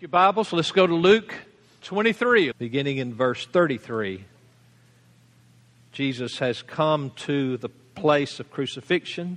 Your Bibles, let's go to Luke 23, beginning in verse 33. Jesus has come to the place of crucifixion,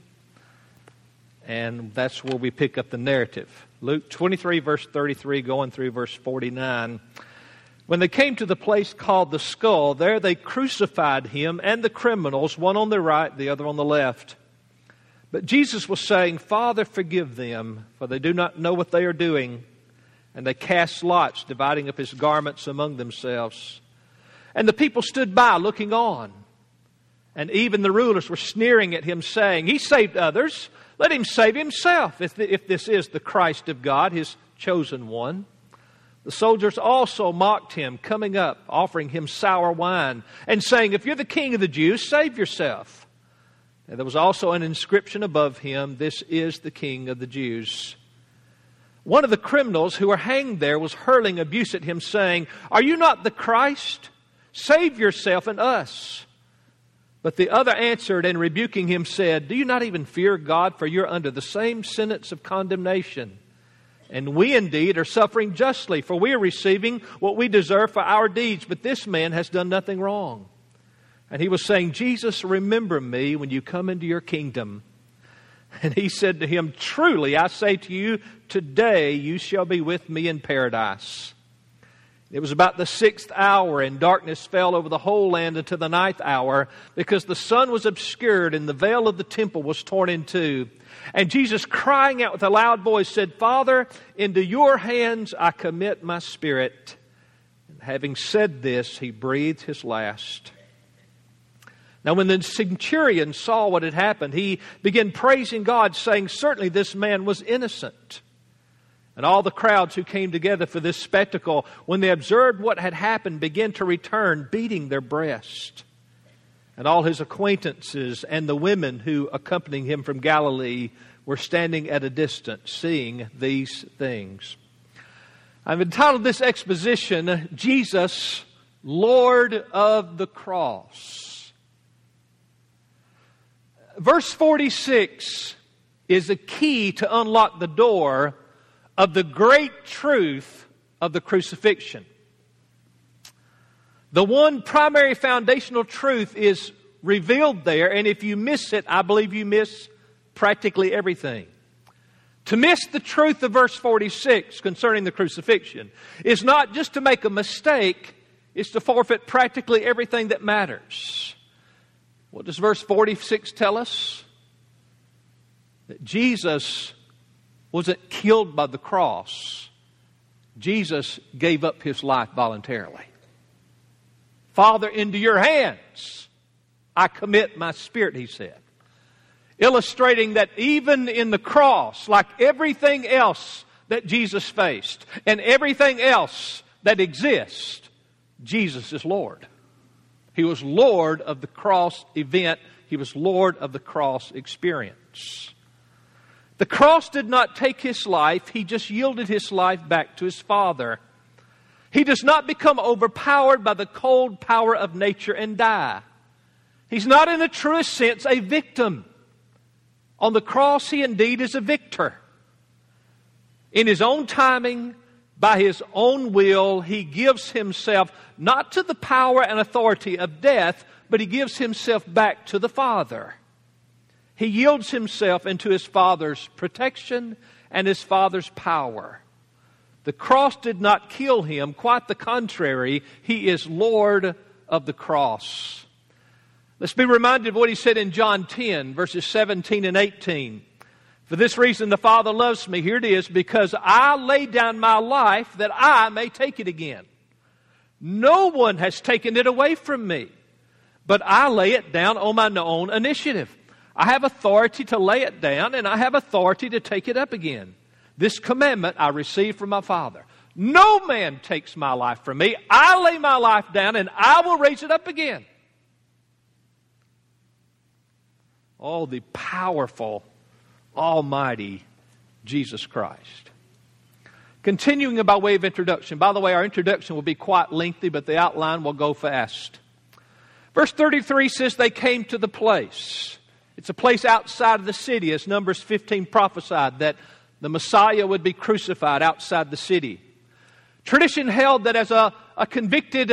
and that's where we pick up the narrative. Luke 23, verse 33, going through verse 49. When they came to the place called the Skull, there they crucified him and the criminals, one on the right, the other on the left. But Jesus was saying, Father, forgive them, for they do not know what they are doing. And they cast lots, dividing up his garments among themselves. And the people stood by, looking on. And even the rulers were sneering at him, saying, He saved others. Let him save himself, if this is the Christ of God, his chosen one. The soldiers also mocked him, coming up, offering him sour wine, and saying, If you're the king of the Jews, save yourself. And there was also an inscription above him, This is the King of the Jews. One of the criminals who were hanged there was hurling abuse at him, saying, Are you not the Christ? Save yourself and us. But the other answered and rebuking him said, Do you not even fear God, for you're under the same sentence of condemnation? And we indeed are suffering justly, for we are receiving what we deserve for our deeds, but this man has done nothing wrong. And he was saying, Jesus, remember me when you come into your kingdom. And he said to him, Truly, I say to you, today you shall be with me in paradise. It was about the 6th hour, and darkness fell over the whole land until the 9th hour, because the sun was obscured, and the veil of the temple was torn in two. And Jesus, crying out with a loud voice, said, Father, into your hands I commit my spirit. And having said this, he breathed his last. Now when the centurion saw what had happened, he began praising God, saying, Certainly this man was innocent. And all the crowds who came together for this spectacle, when they observed what had happened, began to return, beating their breast. And all his acquaintances and the women who accompanied him from Galilee were standing at a distance, seeing these things. I've entitled this exposition, Jesus, Lord of the Cross. Verse 46 is the key to unlock the door of the great truth of the crucifixion. The one primary foundational truth is revealed there, and if you miss it, I believe you miss practically everything. To miss the truth of verse 46 concerning the crucifixion is not just to make a mistake, it's to forfeit practically everything that matters. What does verse 46 tell us? That Jesus wasn't killed by the cross. Jesus gave up his life voluntarily. Father, into your hands I commit my spirit, he said. Illustrating that even in the cross, like everything else that Jesus faced and everything else that exists, Jesus is Lord. He was Lord of the cross event. He was Lord of the cross experience. The cross did not take his life. He just yielded his life back to his Father. He does not become overpowered by the cold power of nature and die. He's not in the truest sense a victim. On the cross, he indeed is a victor. In his own timing, by his own will, he gives himself not to the power and authority of death, but he gives himself back to the Father. He yields himself into his Father's protection and his Father's power. The cross did not kill him. Quite the contrary. He is Lord of the cross. Let's be reminded of what he said in John 10, verses 17 and 18. For this reason the Father loves me, here it is, because I lay down my life that I may take it again. No one has taken it away from me, but I lay it down on my own initiative. I have authority to lay it down, and I have authority to take it up again. This commandment I received from my Father. No man takes my life from me. I lay my life down, and I will raise it up again. Oh, the powerful, almighty Jesus Christ. Continuing by way of introduction. By the way, our introduction will be quite lengthy, but the outline will go fast. Verse 33 says they came to the place. It's a place outside of the city, as Numbers 15 prophesied, that the Messiah would be crucified outside the city. Tradition held that as a convicted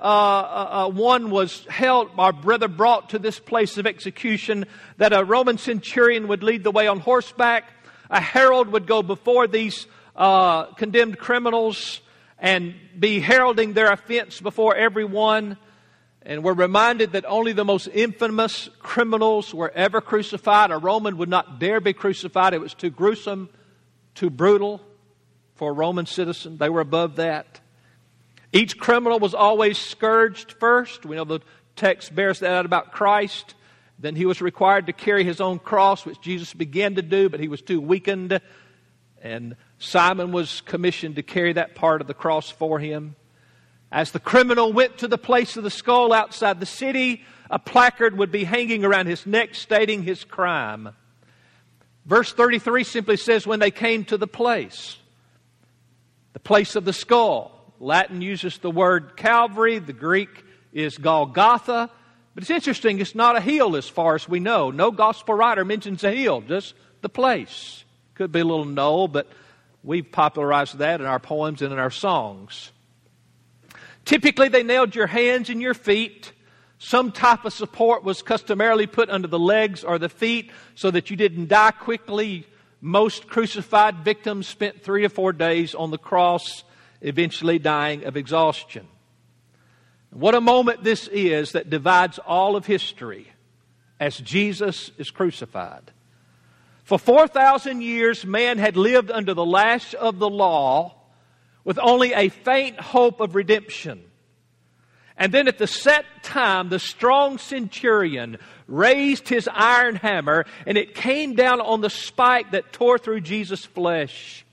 one was held, or brother brought to this place of execution, that a Roman centurion would lead the way on horseback. A herald would go before these condemned criminals and be heralding their offense before everyone. And we're reminded that only the most infamous criminals were ever crucified. A Roman would not dare be crucified. It was too gruesome, too brutal for a Roman citizen. They were above that. Each criminal was always scourged first. We know the text bears that out about Christ. Then he was required to carry his own cross, which Jesus began to do, but he was too weakened. And Simon was commissioned to carry that part of the cross for him. As the criminal went to the place of the skull outside the city, a placard would be hanging around his neck stating his crime. Verse 33 simply says, when they came to the place of the skull. Latin uses the word Calvary. The Greek is Golgotha. But it's interesting, it's not a hill as far as we know. No gospel writer mentions a hill, just the place. Could be a little knoll, but we've popularized that in our poems and in our songs. Typically, they nailed your hands and your feet. Some type of support was customarily put under the legs or the feet so that you didn't die quickly. Most crucified victims spent 3 or 4 days on the cross, eventually dying of exhaustion. What a moment this is that divides all of history as Jesus is crucified. For 4,000 years, man had lived under the lash of the law with only a faint hope of redemption. And then at the set time, the strong centurion raised his iron hammer, and it came down on the spike that tore through Jesus' flesh.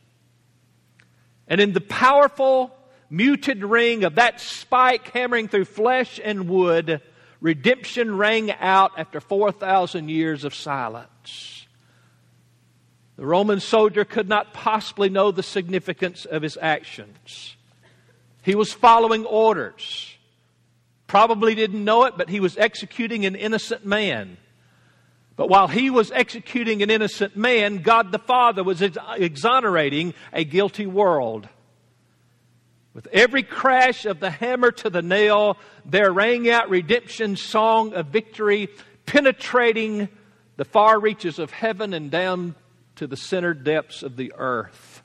And in the powerful, muted ring of that spike hammering through flesh and wood, redemption rang out after 4,000 years of silence. The Roman soldier could not possibly know the significance of his actions. He was following orders. Probably didn't know it, but he was executing an innocent man. But while he was executing an innocent man, God the Father was exonerating a guilty world. With every crash of the hammer to the nail, there rang out redemption's song of victory, penetrating the far reaches of heaven and down to the center depths of the earth.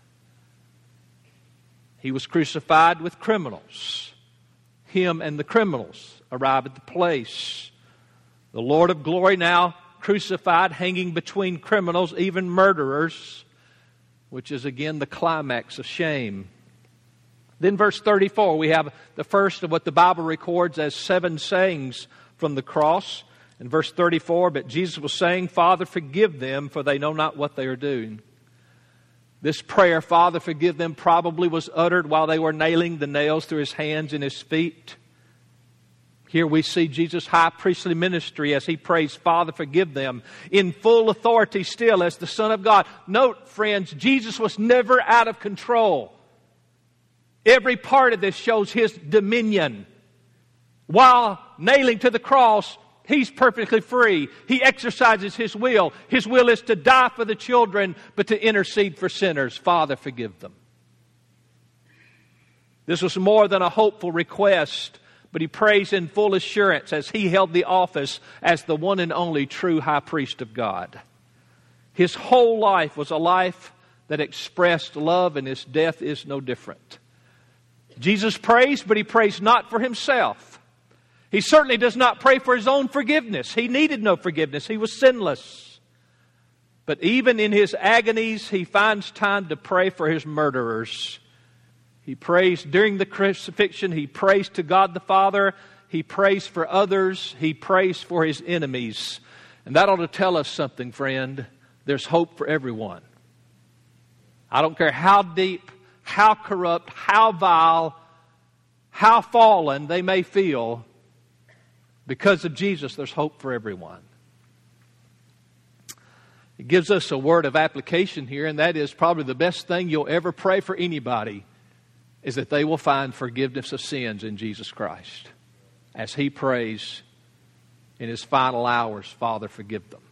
He was crucified with criminals. Him and the criminals arrive at the place. The Lord of glory now crucified, hanging between criminals, even murderers, which is again the climax of shame. Then verse 34, we have the first of what the Bible records as 7 sayings from the cross. In verse 34, but Jesus was saying, Father, forgive them, for they know not what they are doing. This prayer, Father, forgive them, probably was uttered while they were nailing the nails through his hands and his feet. Here we see Jesus' high priestly ministry as he prays, Father, forgive them, in full authority still as the Son of God. Note, friends, Jesus was never out of control. Every part of this shows his dominion. While nailing to the cross, he's perfectly free. He exercises his will. His will is to die for the children, but to intercede for sinners. Father, forgive them. This was more than a hopeful request, but he prays in full assurance as he held the office as the one and only true high priest of God. His whole life was a life that expressed love, and his death is no different. Jesus prays, but he prays not for himself. He certainly does not pray for his own forgiveness. He needed no forgiveness. He was sinless. But even in his agonies, he finds time to pray for his murderers. He prays during the crucifixion. He prays to God the Father. He prays for others. He prays for his enemies. And that ought to tell us something, friend. There's hope for everyone. I don't care how deep, how corrupt, how vile, how fallen they may feel. Because of Jesus, there's hope for everyone. It gives us a word of application here, and that is probably the best thing you'll ever pray for anybody is that they will find forgiveness of sins in Jesus Christ. As he prays in his final hours, Father, forgive them.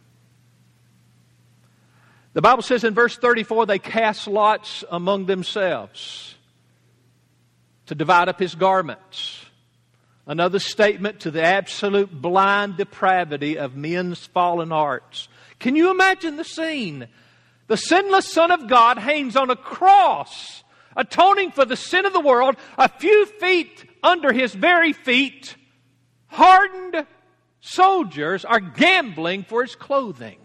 The Bible says in verse 34, they cast lots among themselves. to divide up his garments. Another statement to the absolute blind depravity of men's fallen hearts. Can you imagine the scene? The sinless Son of God hangs on a cross, atoning for the sin of the world. A few feet under His very feet, hardened soldiers are gambling for His clothing.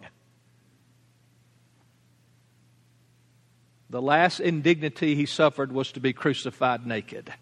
The last indignity He suffered was to be crucified naked.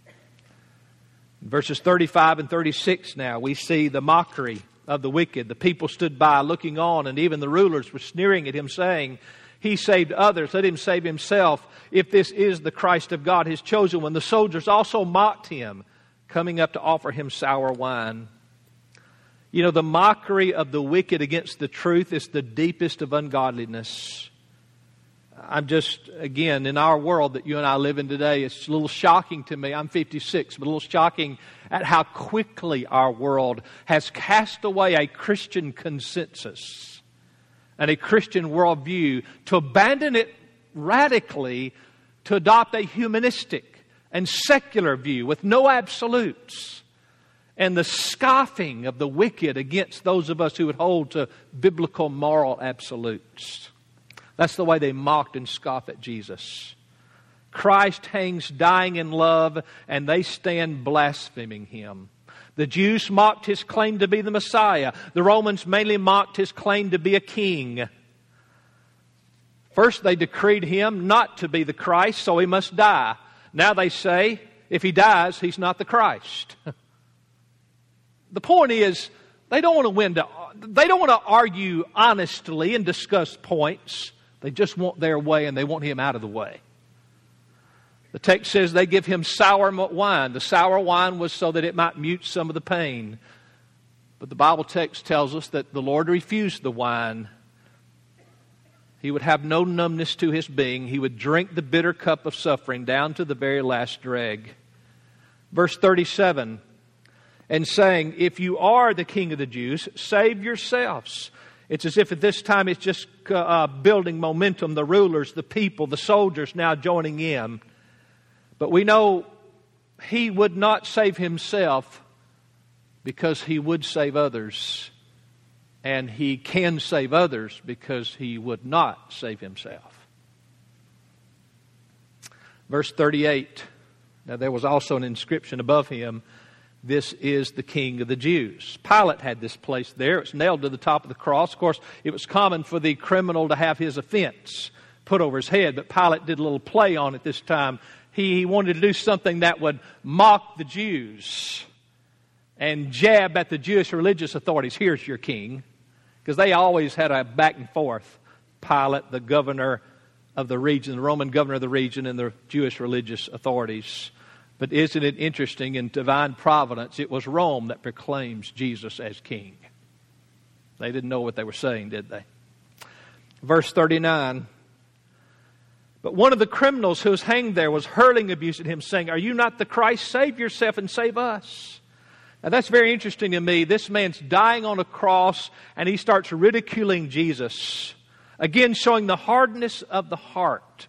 In verses 35 and 36 now, we see the mockery of the wicked. The people stood by looking on, and even the rulers were sneering at Him, saying, He saved others, let Him save Himself, if this is the Christ of God, His chosen one. The soldiers also mocked Him, coming up to offer Him sour wine. You know, the mockery of the wicked against the truth is the deepest of ungodliness. I'm just, again, in our world that you and I live in today, it's a little shocking to me. I'm 56, but a little shocking at how quickly our world has cast away a Christian consensus and a Christian worldview to abandon it radically, to adopt a humanistic and secular view with no absolutes, and the scoffing of the wicked against those of us who would hold to biblical moral absolutes. That's the way they mocked and scoffed at Jesus. Christ hangs dying in love, and they stand blaspheming Him. The Jews mocked His claim to be the Messiah. The Romans mainly mocked His claim to be a king. First, they decreed Him not to be the Christ, so He must die. Now they say, if He dies, He's not the Christ. The point is, they don't want to argue honestly and discuss points. They just want their way, and they want Him out of the way. The text says they give Him sour wine. The sour wine was so that it might mute some of the pain. But the Bible text tells us that the Lord refused the wine. He would have no numbness to His being. He would drink the bitter cup of suffering down to the very last drag. Verse 37, and saying, if you are the King of the Jews, save yourselves. It's as if at this time it's just building momentum. The rulers, the people, the soldiers now joining in. But we know He would not save Himself because He would save others. And He can save others because He would not save Himself. Verse 38. Now there was also an inscription above Him, this is the King of the Jews. Pilate had this placed there. It's nailed to the top of the cross. Of course, it was common for the criminal to have his offense put over his head, but Pilate did a little play on it this time. He wanted to do something that would mock the Jews and jab at the Jewish religious authorities. Here's your king. Because they always had a back and forth. Pilate, the governor of the region, the Roman governor of the region, and the Jewish religious authorities. But isn't it interesting, in divine providence, it was Rome that proclaims Jesus as king. They didn't know what they were saying, did they? Verse 39. But one of the criminals who was hanged there was hurling abuse at Him, saying, are you not the Christ? Save yourself and save us. Now that's very interesting to me. This man's dying on a cross, and he starts ridiculing Jesus. Again, showing the hardness of the heart.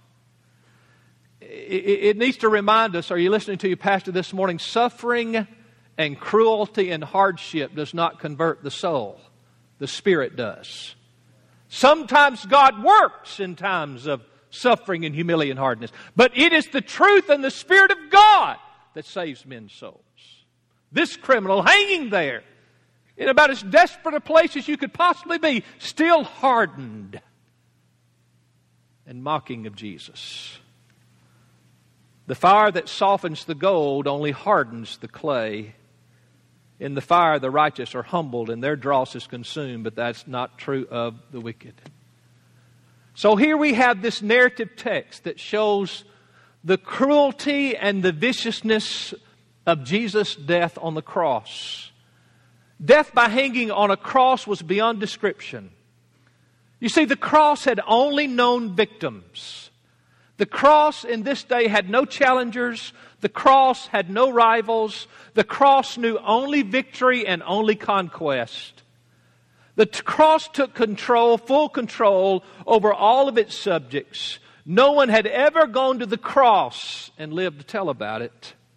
It needs to remind us, are you listening to your pastor this morning? Suffering and cruelty and hardship does not convert the soul. The Spirit does. Sometimes God works in times of suffering and humility and hardness. But it is the truth and the Spirit of God that saves men's souls. This criminal hanging there in about as desperate a place as you could possibly be, still hardened and mocking of Jesus. The fire that softens the gold only hardens the clay. In the fire the righteous are humbled and their dross is consumed, but that's not true of the wicked. So here we have this narrative text that shows the cruelty and the viciousness of Jesus' death on the cross. Death by hanging on a cross was beyond description. You see, the cross had only known victims. The cross in this day had no challengers. The cross had no rivals. The cross knew only victory and only conquest. The cross took control, full control over all of its subjects. No one had ever gone to the cross and lived to tell about it.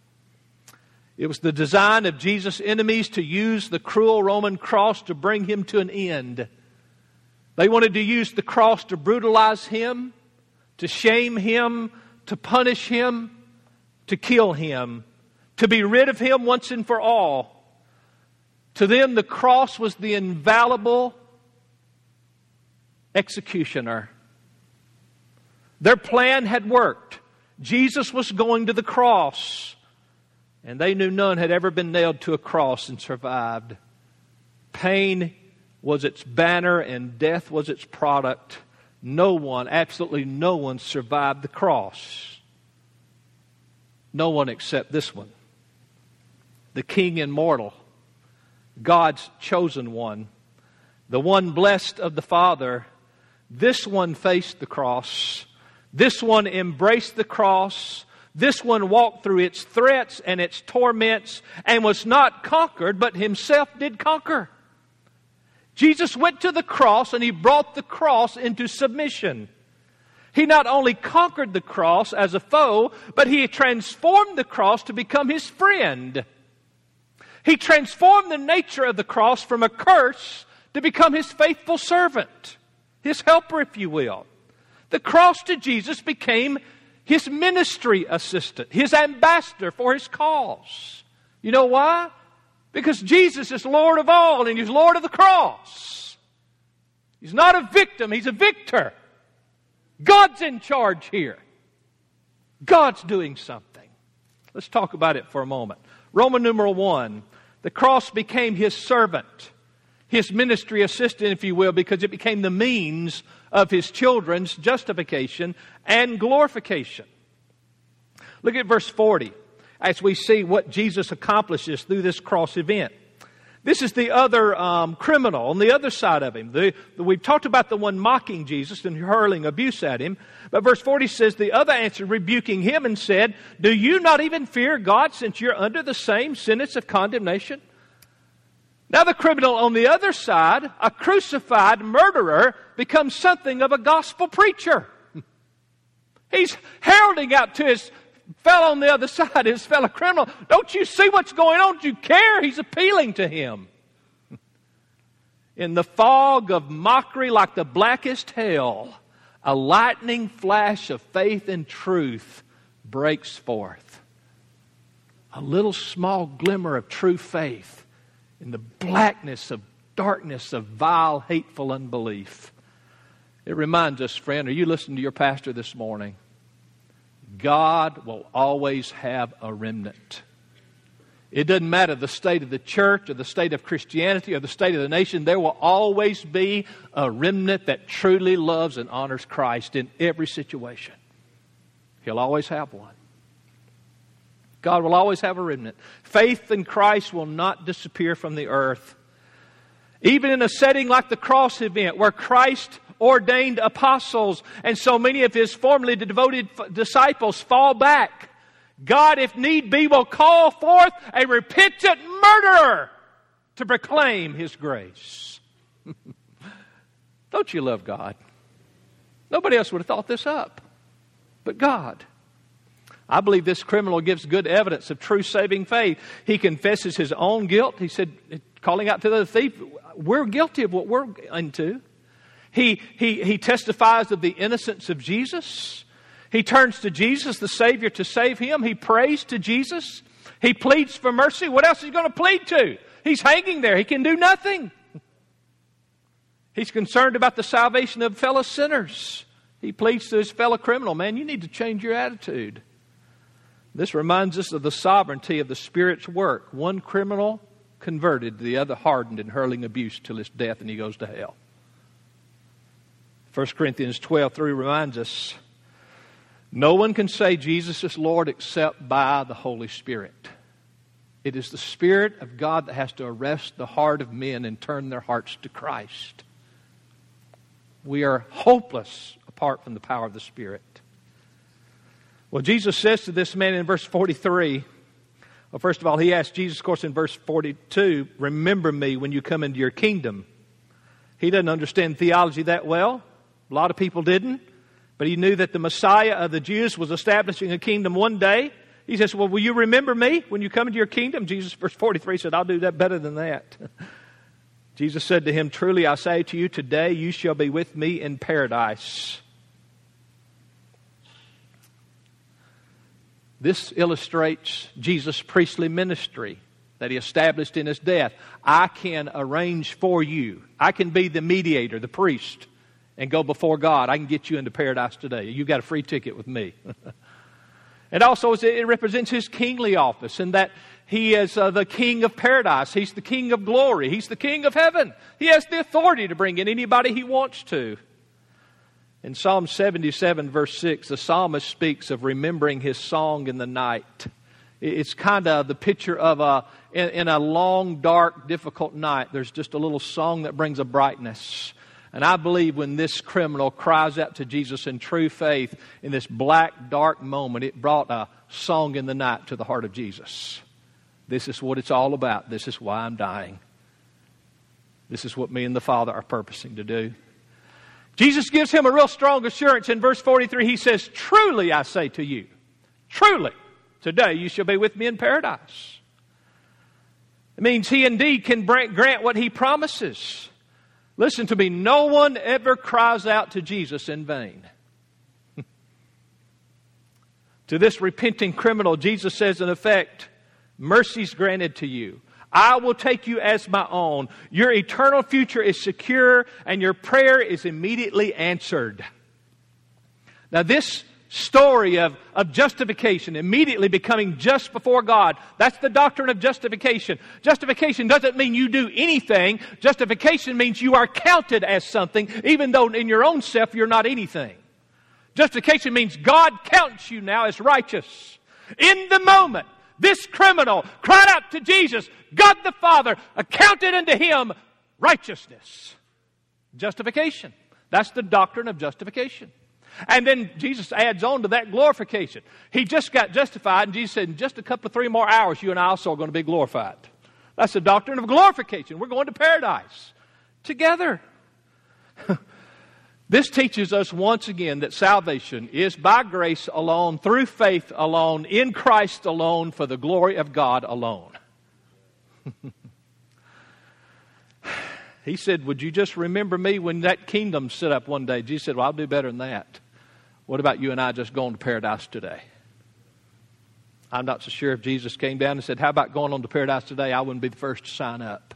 It was the design of Jesus' enemies to use the cruel Roman cross to bring Him to an end. They wanted to use the cross to brutalize Him, to shame Him, to punish Him, to kill Him, to be rid of Him once and for all. To them, the cross was the infallible executioner. Their plan had worked. Jesus was going to the cross, and they knew none had ever been nailed to a cross and survived. Pain was its banner and death was its product. No one, absolutely no one, survived the cross. No one except this one, the King immortal, God's chosen one, the one blessed of the Father. This one faced the cross. This one embraced the cross. This one walked through its threats and its torments and was not conquered, but Himself did conquer. Jesus went to the cross and He brought the cross into submission. He not only conquered the cross as a foe, but He transformed the cross to become His friend. He transformed the nature of the cross from a curse to become His faithful servant, His helper, if you will. The cross to Jesus became His ministry assistant, His ambassador for His cause. You know why? Because Jesus is Lord of all and He's Lord of the cross. He's not a victim, He's a victor. God's in charge here. God's doing something. Let's talk about it for a moment. Roman numeral 1. The cross became His servant, His ministry assistant, if you will, because it became the means of His children's justification and glorification. Look at verse 40 as we see what Jesus accomplishes through this cross event. This is the other criminal on the other side of Him. We've talked about the one mocking Jesus and hurling abuse at Him. But verse 40 says, the other answered, rebuking Him, and said, do you not even fear God, since you're under the same sentence of condemnation? Now the criminal on the other side, a crucified murderer, becomes something of a gospel preacher. He's heralding out to his fellow on the other side, his fellow criminal, don't you see what's going on? Don't you care? He's appealing to him. In the fog of mockery like the blackest hell, a lightning flash of faith and truth breaks forth. A little small glimmer of true faith in the blackness of darkness of vile, hateful unbelief. It reminds us, friend, are you listening to your pastor this morning? God will always have a remnant. It doesn't matter the state of the church or the state of Christianity or the state of the nation. There will always be a remnant that truly loves and honors Christ in every situation. He'll always have one. God will always have a remnant. Faith in Christ will not disappear from the earth. Even in a setting like the cross event where Christ ordained apostles and so many of His formerly devoted disciples fall back, God, if need be, will call forth a repentant murderer to proclaim His grace. Don't you love God? Nobody else would have thought this up but God. I believe this criminal gives good evidence of true saving faith. He confesses his own guilt. He said, calling out to the thief, we're guilty of what we're into. He testifies of the innocence of Jesus. He turns to Jesus, the Savior, to save him. He prays to Jesus. He pleads for mercy. What else is he going to plead to? He's hanging there. He can do nothing. He's concerned about the salvation of fellow sinners. He pleads to his fellow criminal, man, you need to change your attitude. This reminds us of the sovereignty of the Spirit's work. One criminal converted, the other hardened and hurling abuse till his death, and he goes to hell. 1 Corinthians 12:3 reminds us, no one can say Jesus is Lord except by the Holy Spirit. It is the Spirit of God that has to arrest the heart of men and turn their hearts to Christ. We are hopeless apart from the power of the Spirit. Well, Jesus says to this man in verse 43, well, first of all, he asked Jesus, of course, in verse 42, remember me when you come into your kingdom. He doesn't understand theology that well. A lot of people didn't. But he knew that the Messiah of the Jews was establishing a kingdom one day. He says, well, will you remember me when you come into your kingdom? Jesus, verse 43, said, I'll do that better than that. Jesus said to him, truly I say to you, today you shall be with me in paradise. This illustrates Jesus' priestly ministry that he established in his death. I can arrange for you. I can be the mediator, the priest, and go before God. I can get you into paradise today. You've got a free ticket with me. And also it represents his kingly office in that he is the king of paradise. He's the king of glory. He's the king of heaven. He has the authority to bring in anybody he wants to. In Psalm 77, verse 6, the psalmist speaks of remembering his song in the night. It's kind of the picture of in a long, dark, difficult night, there's just a little song that brings a brightness. And I believe when this criminal cries out to Jesus in true faith in this black, dark moment, it brought a song in the night to the heart of Jesus. This is what it's all about. This is why I'm dying. This is what me and the Father are purposing to do. Jesus gives him a real strong assurance. In verse 43, he says, truly I say to you, truly, today you shall be with me in paradise. It means he indeed can grant what he promises. Listen to me, no one ever cries out to Jesus in vain. To this repenting criminal, Jesus says in effect, mercy's granted to you. I will take you as my own. Your eternal future is secure and your prayer is immediately answered. Now this story of justification, immediately becoming just before God, that's the doctrine of justification. Justification doesn't mean you do anything. Justification means you are counted as something, even though in your own self you're not anything. Justification means God counts you now as righteous. In the moment, this criminal cried out to Jesus. God the Father accounted unto him righteousness. Justification. That's the doctrine of justification. And then Jesus adds on to that glorification. He just got justified, and Jesus said, in just a couple of 3 more hours, you and I also are going to be glorified. That's the doctrine of glorification. We're going to paradise together. This teaches us once again that salvation is by grace alone, through faith alone, in Christ alone, for the glory of God alone. He said, would you just remember me when that kingdom stood up one day? Jesus said, well, I'll do better than that. What about you and I just going to paradise today? I'm not so sure if Jesus came down and said, how about going on to paradise today? I wouldn't be the first to sign up.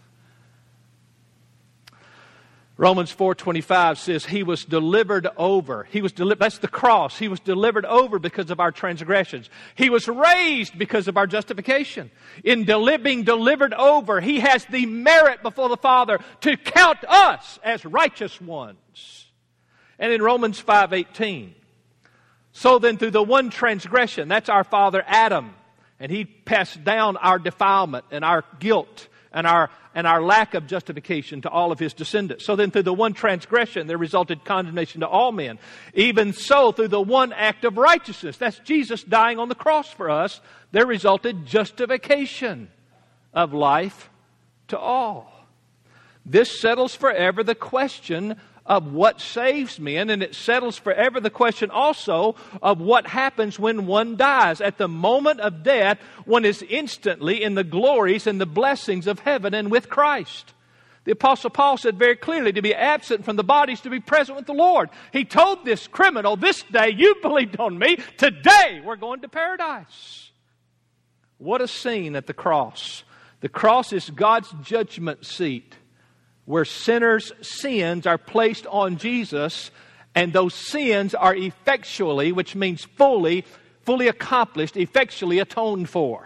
Romans 4:25 says he was delivered over. That's the cross. He was delivered over because of our transgressions. He was raised because of our justification. In being delivered over, he has the merit before the Father to count us as righteous ones. And in Romans 5:18, so then through the one transgression, that's our father Adam, and he passed down our defilement and our guilt and our lack of justification to all of his descendants. So then through the one transgression there resulted condemnation to all men. Even so through the one act of righteousness, that's Jesus dying on the cross for us, there resulted justification of life to all. This settles forever the question of what saves men, and it settles forever the question also of what happens when one dies. At the moment of death, one is instantly in the glories and the blessings of heaven and with Christ. The Apostle Paul said very clearly, to be absent from the body is to be present with the Lord. He told this criminal, this day you believed on me, today we're going to paradise. What a scene at the cross. The cross is God's judgment seat, where sinners' sins are placed on Jesus, and those sins are effectually, which means fully accomplished, effectually atoned for.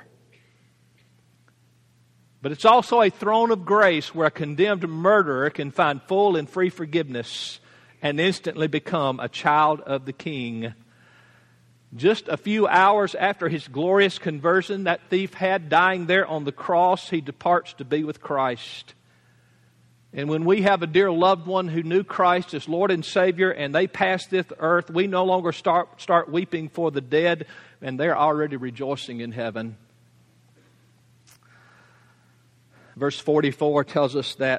But it's also a throne of grace where a condemned murderer can find full and free forgiveness and instantly become a child of the King. Just a few hours after his glorious conversion, that thief had dying there on the cross, he departs to be with Christ. And when we have a dear loved one who knew Christ as Lord and Savior and they pass this earth, we no longer start weeping for the dead, and they're already rejoicing in heaven. Verse 44 tells us that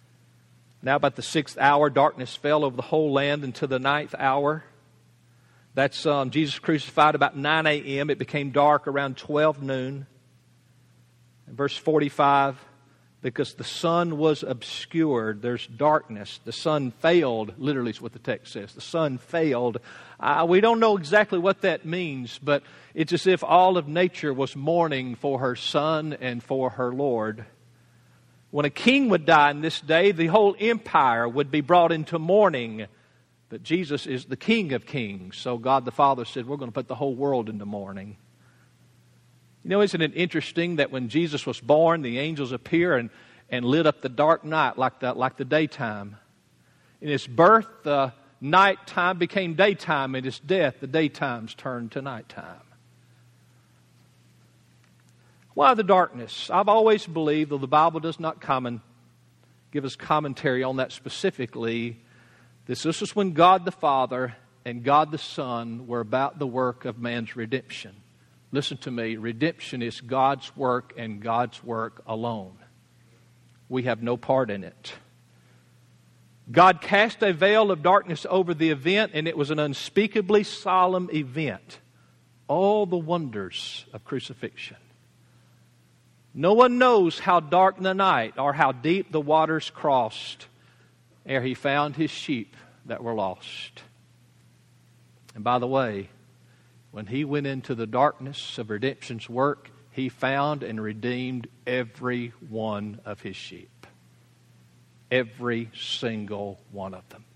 now about the 6th hour, darkness fell over the whole land until the 9th hour. That's Jesus crucified about 9 a.m. It became dark around 12 noon. In verse 45, because the sun was obscured, there's darkness. The sun failed, literally is what the text says. The sun failed. We don't know exactly what that means, but it's as if all of nature was mourning for her son and for her Lord. When a king would die in this day, the whole empire would be brought into mourning. But Jesus is the King of Kings, so God the Father said, we're going to put the whole world into mourning. You know, isn't it interesting that when Jesus was born, the angels appear and lit up the dark night like the daytime. In his birth, the nighttime became daytime. In his death, the daytimes turned to nighttime. Why the darkness? I've always believed, though the Bible does not give us commentary on that specifically, this is when God the Father and God the Son were about the work of man's redemption. Listen to me, redemption is God's work and God's work alone. We have no part in it. God cast a veil of darkness over the event, and it was an unspeakably solemn event. All the wonders of crucifixion. No one knows how dark the night or how deep the waters crossed ere he found his sheep that were lost. And by the way, when he went into the darkness of redemption's work, he found and redeemed every one of his sheep. Every single one of them.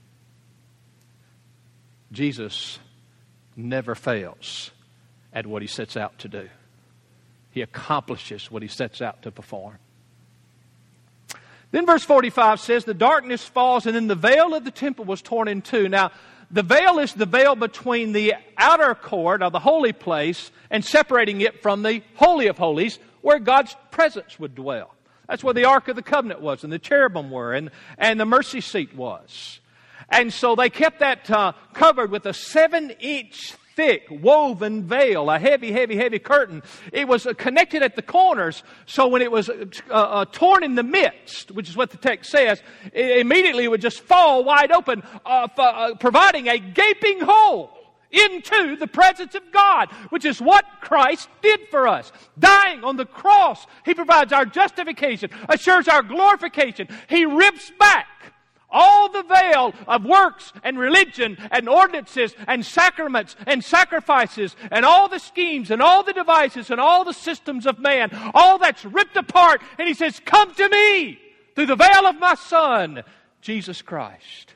Jesus never fails at what he sets out to do. He accomplishes what he sets out to perform. Then verse 45 says, the darkness falls, and then the veil of the temple was torn in two. Now, the veil is the veil between the outer court of the holy place and separating it from the Holy of Holies, where God's presence would dwell. That's where the Ark of the Covenant was, and the cherubim were, and the mercy seat was. And so they kept that covered with a 7-inch thick woven veil, a heavy, heavy, heavy curtain. It was connected at the corners, so when it was torn in the midst, which is what the text says, it immediately would just fall wide open, providing a gaping hole into the presence of God, which is what Christ did for us. Dying on the cross, He provides our justification, assures our glorification. He rips back all the veil of works and religion and ordinances and sacraments and sacrifices and all the schemes and all the devices and all the systems of man. All that's ripped apart, and He says, come to me through the veil of my Son, Jesus Christ.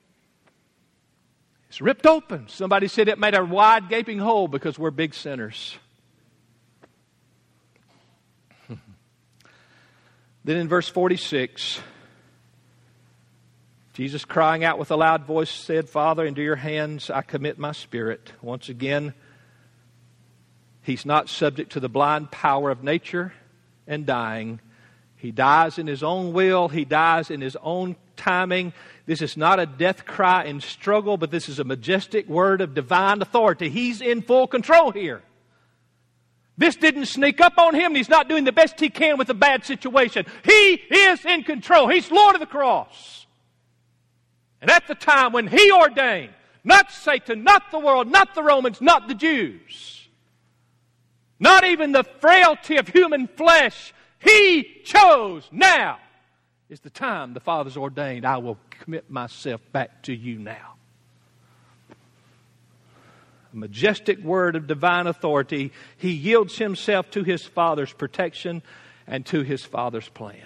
It's ripped open. Somebody said it made a wide gaping hole because we're big sinners. Then in verse 46, Jesus, crying out with a loud voice, said, Father, into your hands I commit my spirit. Once again, He's not subject to the blind power of nature and dying. He dies in His own will. He dies in His own timing. This is not a death cry and struggle, but this is a majestic word of divine authority. He's in full control here. This didn't sneak up on Him. He's not doing the best He can with a bad situation. He is in control. He's Lord of the cross. And at the time when He ordained, not Satan, not the world, not the Romans, not the Jews, not even the frailty of human flesh, He chose now is the time the Father's ordained. I will commit myself back to you now. A majestic word of divine authority. He yields Himself to His Father's protection and to His Father's plan.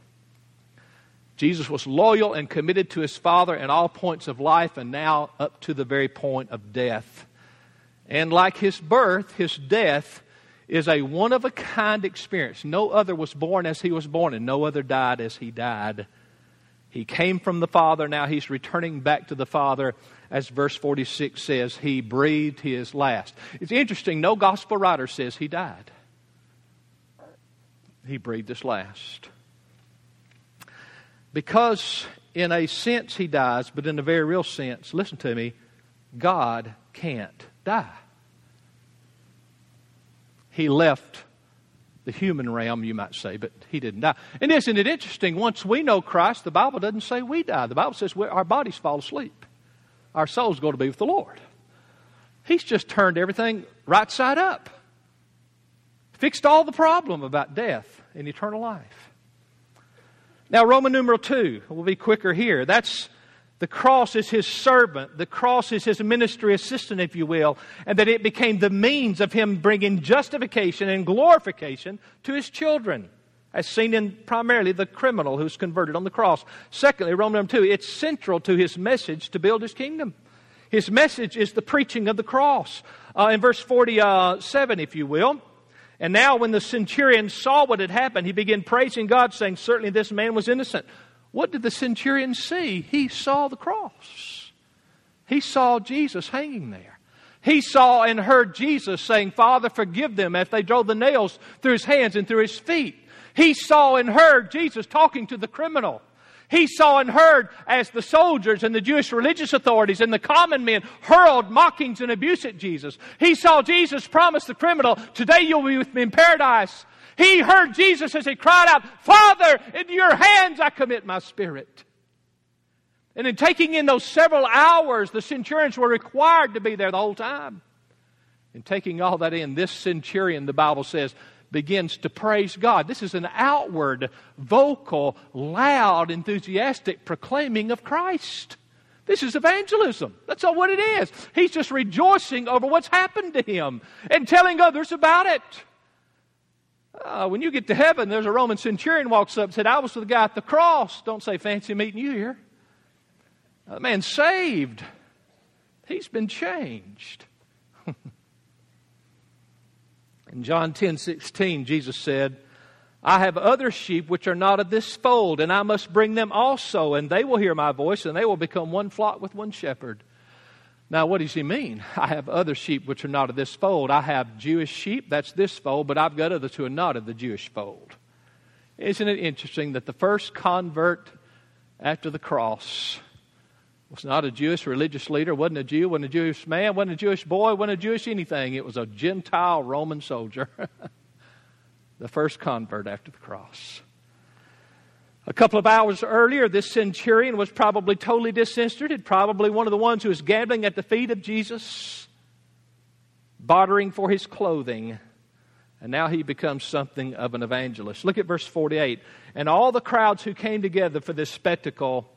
Jesus was loyal and committed to His Father in all points of life, and now up to the very point of death. And like His birth, His death is a one-of-a-kind experience. No other was born as He was born, and no other died as He died. He came from the Father, now He's returning back to the Father. As verse 46 says, He breathed His last. It's interesting, no gospel writer says He died. He breathed His last. Because in a sense He dies, but in a very real sense, listen to me, God can't die. He left the human realm, you might say, but He didn't die. And isn't it interesting, once we know Christ, the Bible doesn't say we die. The Bible says our bodies fall asleep. Our souls go to be with the Lord. He's just turned everything right side up. Fixed all the problem about death and eternal life. Now, Roman numeral 2, we'll be quicker here. That's the cross is His servant. The cross is His ministry assistant, if you will. And that it became the means of Him bringing justification and glorification to His children, as seen in primarily the criminal who's converted on the cross. Secondly, Roman number 2, it's central to His message to build His kingdom. His message is the preaching of the cross. In verse 47, if you will. And now when the centurion saw what had happened, he began praising God, saying, certainly this man was innocent. What did the centurion see? He saw the cross. He saw Jesus hanging there. He saw and heard Jesus saying, Father, forgive them if they drove the nails through His hands and through His feet. He saw and heard Jesus talking to the criminal. He saw and heard as the soldiers and the Jewish religious authorities and the common men hurled mockings and abuse at Jesus. He saw Jesus promise the criminal, today you'll be with me in paradise. He heard Jesus as He cried out, Father, into your hands I commit my spirit. And in taking in those several hours, the centurions were required to be there the whole time. In taking all that in, this centurion, the Bible says, begins to praise God. This is an outward, vocal, loud, enthusiastic proclaiming of Christ. This is evangelism. That's all what it is. He's just rejoicing over what's happened to him and telling others about it. When you get to heaven, there's a Roman centurion walks up and said, I was with the guy at the cross. Don't say, fancy meeting you here. The man's saved. He's been changed. In John 10:16, Jesus said, I have other sheep which are not of this fold, and I must bring them also, and they will hear my voice, and they will become one flock with one shepherd. Now, what does He mean? I have other sheep which are not of this fold. I have Jewish sheep, that's this fold, but I've got others who are not of the Jewish fold. Isn't it interesting that the first convert after the cross was not a Jewish religious leader, wasn't a Jew, wasn't a Jewish man, wasn't a Jewish boy, wasn't a Jewish anything. It was a Gentile Roman soldier. The first convert after the cross. A couple of hours earlier, this centurion was probably totally disinterested, probably one of the ones who was gambling at the feet of Jesus, bartering for his clothing. And now he becomes something of an evangelist. Look at verse 48. And all the crowds who came together for this spectacle,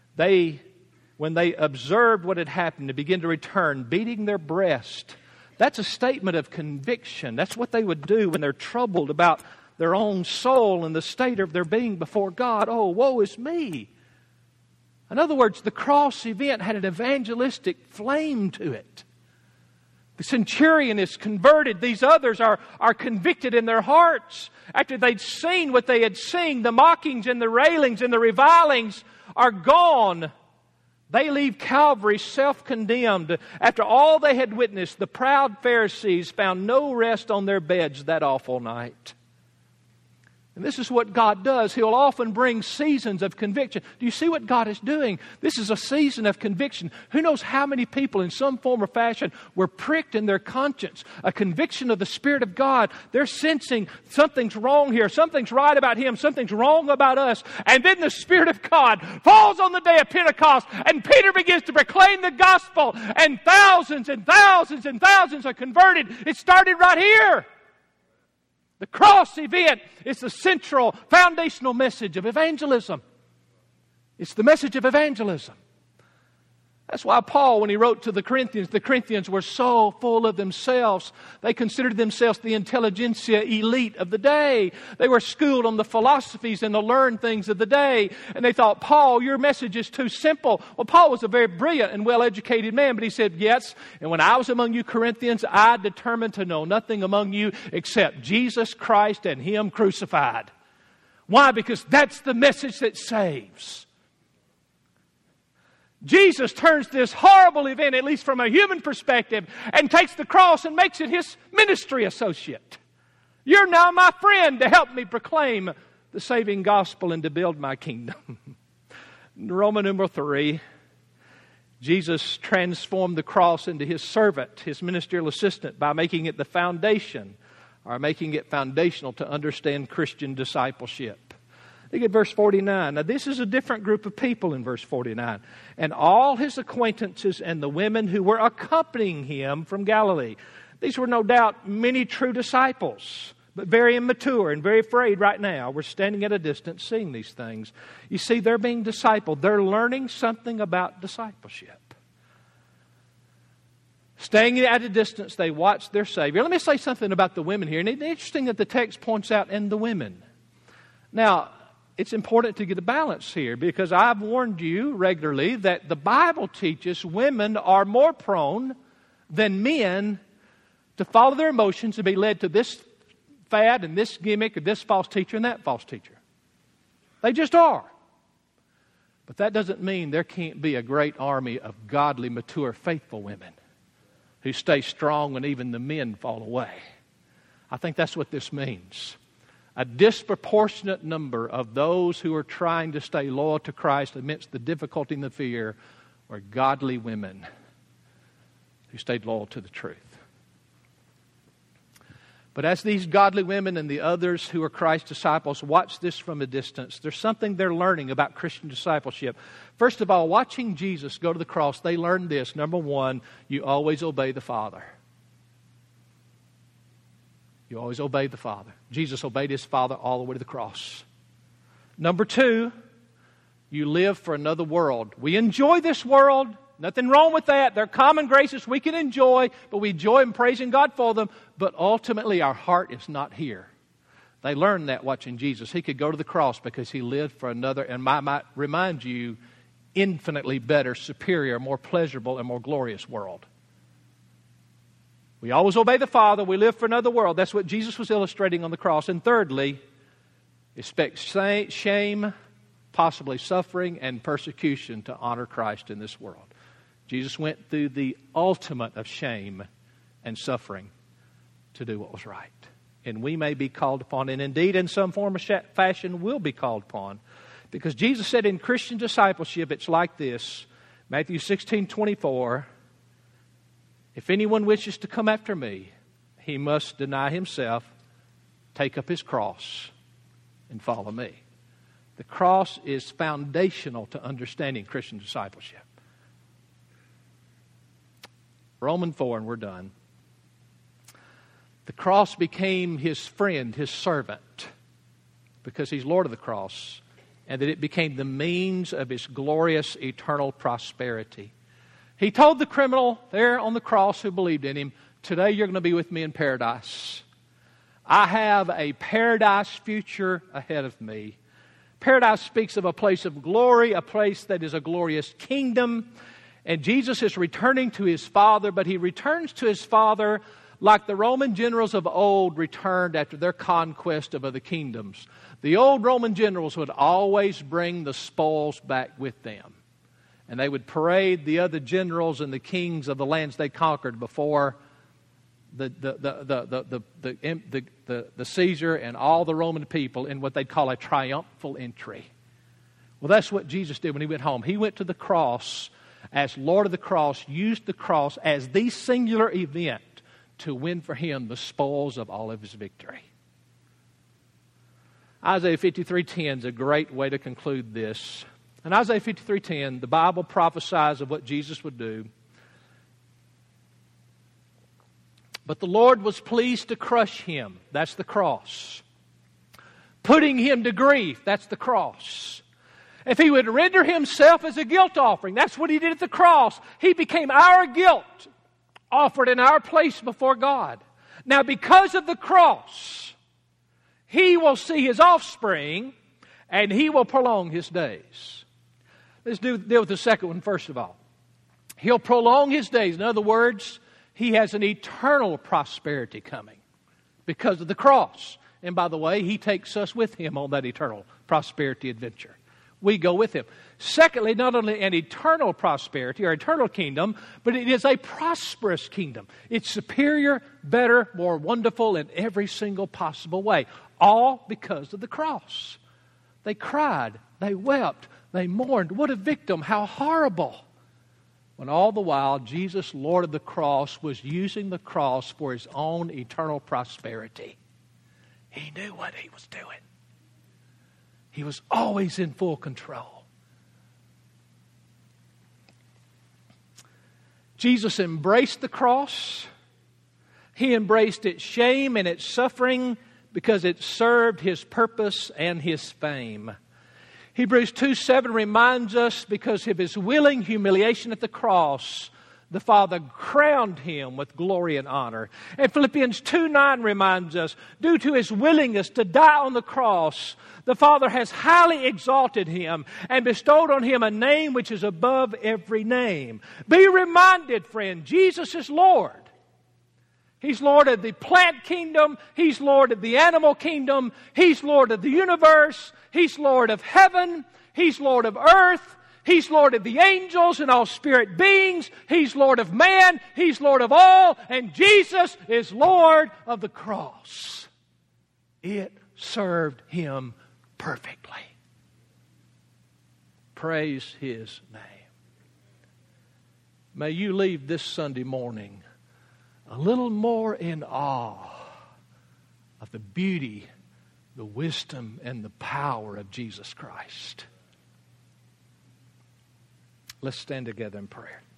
when they observed what had happened, they began to return, beating their breast. That's a statement of conviction. That's what they would do when they're troubled about their own soul and the state of their being before God. Oh, woe is me. In other words, the cross event had an evangelistic flame to it. The centurion is converted. These others are convicted in their hearts. After they'd seen what they had seen, the mockings and the railings and the revilings are gone. They leave Calvary self-condemned. After all they had witnessed, the proud Pharisees found no rest on their beds that awful night. And this is what God does. He'll often bring seasons of conviction. Do you see what God is doing? This is a season of conviction. Who knows how many people in some form or fashion were pricked in their conscience. A conviction of the Spirit of God. They're sensing something's wrong here. Something's right about Him. Something's wrong about us. And then the Spirit of God falls on the day of Pentecost. And Peter begins to proclaim the gospel. And thousands and thousands and thousands are converted. It started right here. The cross event is the central, foundational message of evangelism. It's the message of evangelism. That's why Paul, when he wrote to the Corinthians were so full of themselves. They considered themselves the intelligentsia elite of the day. They were schooled on the philosophies and the learned things of the day. And they thought, Paul, your message is too simple. Well, Paul was a very brilliant and well-educated man, but he said, yes, and when I was among you Corinthians, I determined to know nothing among you except Jesus Christ and Him crucified. Why? Because that's the message that saves. Jesus turns this horrible event, at least from a human perspective, and takes the cross and makes it His ministry associate. You're now my friend to help me proclaim the saving gospel and to build my kingdom. Roman numeral 3, Jesus transformed the cross into His servant, His ministerial assistant, by making it the foundation, or making it foundational to understand Christian discipleship. Look at verse 49. Now this is a different group of people in verse 49. And all his acquaintances and the women who were accompanying him from Galilee. These were no doubt many true disciples, but very immature and very afraid right now. We're standing at a distance seeing these things. You see, they're being discipled. They're learning something about discipleship. Staying at a distance, they watched their Savior. Let me say something about the women here. And it's interesting that the text points out, and the women. Now, it's important to get a balance here because I've warned you regularly that the Bible teaches women are more prone than men to follow their emotions and be led to this fad and this gimmick and this false teacher and that false teacher. They just are. But that doesn't mean there can't be a great army of godly, mature, faithful women who stay strong when even the men fall away. I think that's what this means. A disproportionate number of those who are trying to stay loyal to Christ amidst the difficulty and the fear were godly women who stayed loyal to the truth. But as these godly women and the others who are Christ's disciples watch this from a distance, there's something they're learning about Christian discipleship. First of all, watching Jesus go to the cross, they learned this. Number one, you always obey the Father. You always obey the Father. Jesus obeyed His Father all the way to the cross. Number two, you live for another world. We enjoy this world. Nothing wrong with that. They're common graces we can enjoy, but we enjoy and praising God for them. But ultimately, our heart is not here. They learned that watching Jesus. He could go to the cross because He lived for another, and I might remind you, infinitely better, superior, more pleasurable, and more glorious world. We always obey the Father. We live for another world. That's what Jesus was illustrating on the cross. And thirdly, expect shame, possibly suffering, and persecution to honor Christ in this world. Jesus went through the ultimate of shame and suffering to do what was right. And we may be called upon, and indeed in some form or fashion will be called upon. Because Jesus said in Christian discipleship, it's like this. Matthew 16:24, if anyone wishes to come after me, he must deny himself, take up his cross, and follow me. The cross is foundational to understanding Christian discipleship. Romans 4, and we're done. The cross became His friend, His servant, because He's Lord of the cross, and that it became the means of His glorious eternal prosperity. He told the criminal there on the cross who believed in Him, today you're going to be with me in paradise. I have a paradise future ahead of me. Paradise speaks of a place of glory, a place that is a glorious kingdom. And Jesus is returning to His Father, but He returns to His Father like the Roman generals of old returned after their conquest of other kingdoms. The old Roman generals would always bring the spoils back with them. And they would parade the other generals and the kings of the lands they conquered before the Caesar and all the Roman people in what they'd call a triumphal entry. Well, that's what Jesus did when He went home. He went to the cross as Lord of the cross, used the cross as the singular event to win for Him the spoils of all of His victory. Isaiah 53:10 is a great way to conclude this. In Isaiah 53:10, the Bible prophesies of what Jesus would do. But the Lord was pleased to crush Him. That's the cross. Putting Him to grief. That's the cross. If He would render Himself as a guilt offering, that's what He did at the cross. He became our guilt, offered in our place before God. Now, because of the cross, He will see His offspring, and He will prolong His days. Let's deal with the second one first of all. He'll prolong His days. In other words, He has an eternal prosperity coming because of the cross. And by the way, He takes us with Him on that eternal prosperity adventure. We go with Him. Secondly, not only an eternal prosperity or eternal kingdom, but it is a prosperous kingdom. It's superior, better, more wonderful in every single possible way. All because of the cross. They cried, they wept, they mourned. What a victim, how horrible. When all the while, Jesus, Lord of the cross, was using the cross for His own eternal prosperity. He knew what He was doing. He was always in full control. Jesus embraced the cross. He embraced its shame and its suffering because it served His purpose and His fame. Hebrews 2:7 reminds us, because of His willing humiliation at the cross, the Father crowned Him with glory and honor. And Philippians 2:9 reminds us, due to His willingness to die on the cross, the Father has highly exalted Him and bestowed on Him a name which is above every name. Be reminded, friend, Jesus is Lord. He's Lord of the plant kingdom. He's Lord of the animal kingdom. He's Lord of the universe. He's Lord of heaven. He's Lord of earth. He's Lord of the angels and all spirit beings. He's Lord of man. He's Lord of all. And Jesus is Lord of the cross. It served Him perfectly. Praise His name. May you leave this Sunday morning a little more in awe of the beauty, the wisdom, and the power of Jesus Christ. Let's stand together in prayer.